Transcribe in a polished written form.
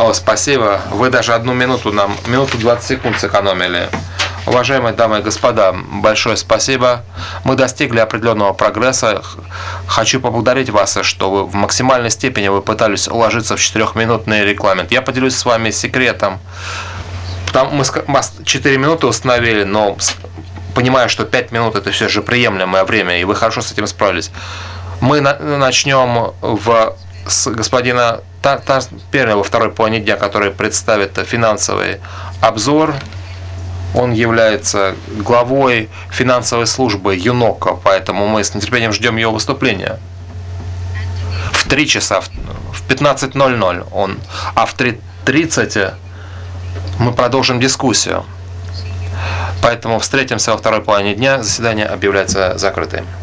О, спасибо. Вы даже минуту 20 секунд сэкономили. Уважаемые дамы и господа, большое спасибо. Мы достигли определенного прогресса. Хочу поблагодарить вас, что вы в максимальной степени вы пытались уложиться в 4-минутный регламент. Я поделюсь с вами секретом. Мы 4 минуты установили, но понимаю, что 5 минут это все же приемлемое время, и вы хорошо с этим справились. Мы начнем с господина Перля во второй половине дня, который представит финансовый обзор. Он является главой финансовой службы ЮНОКО, поэтому мы с нетерпением ждем его выступления. В 3 часа, в 15:00 он, а в 3:30 мы продолжим дискуссию. Поэтому встретимся во второй половине дня. Заседание объявляется закрытым.